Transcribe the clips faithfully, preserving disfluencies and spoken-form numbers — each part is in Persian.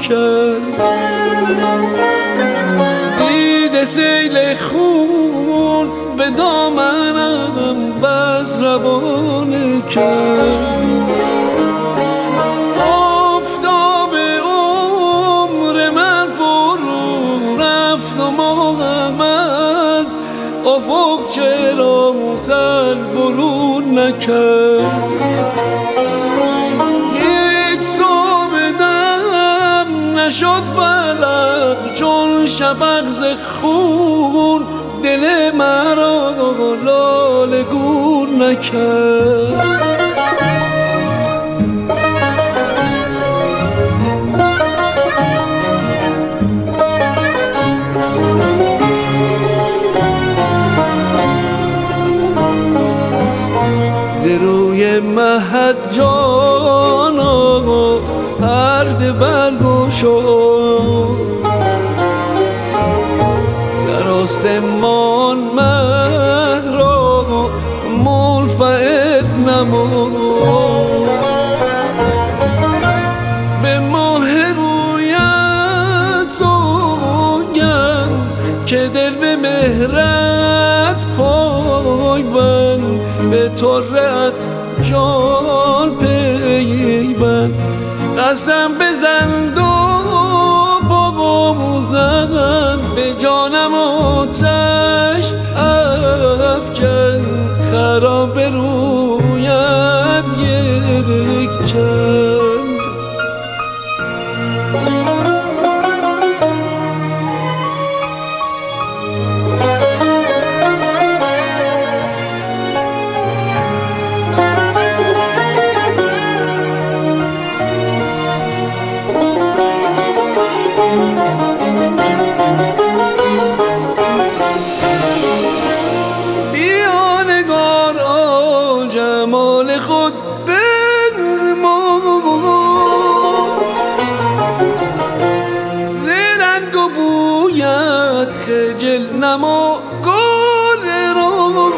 کرد. دیده سیل خون به دامنم بس روانه کرد. آفتاب عمر من فرو رفت و ماهم از افق چرا سر برون نکرد. هیچ تو بدم نشد فلق چون شفق ز خون دل مرا لاله گون نکرد. روی مهد جانا پرده برگشا، در آسمان مه را منفعل نما. به ماه رویت سوگند که دل به مهرت پایبند، به طرت جان پیوند. قسم بزن دو بغوزن به جانم آتش افکن، خراب رویت یک چند. بیا نگارا جمال خود بنما، ز رنگ و بویت خجل نما گل رو.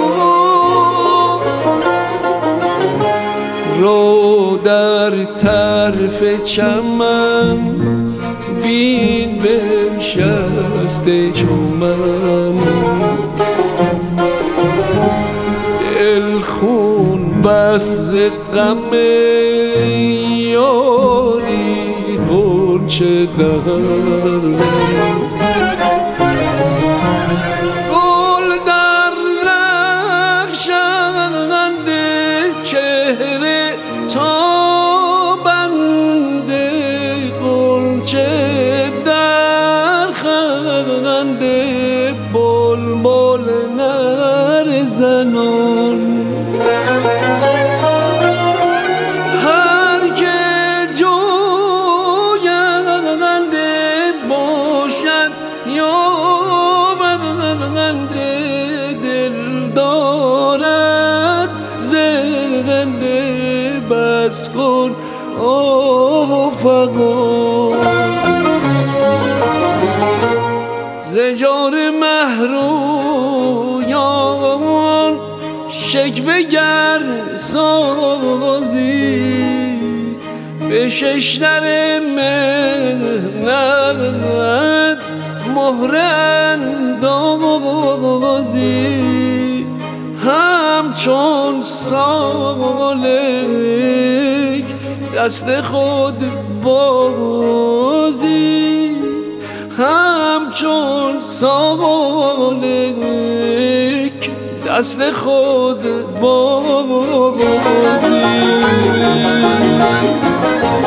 رو در طرف چمن بین بنشسته چومن، دل خون بس غم یاری غنچه در. گل در رخشنده چهره تا بنده، غنچه در خنده بلبل نر زنان. هر که جوینده باشد یا بنده، دل دارد زنده بس کن آفقان. زجار محرویان شکوه گر سازی، به ششدر مهنت مهره اندازی. همچون سالک دست خود بازی، همچون سالک دست خود بازی.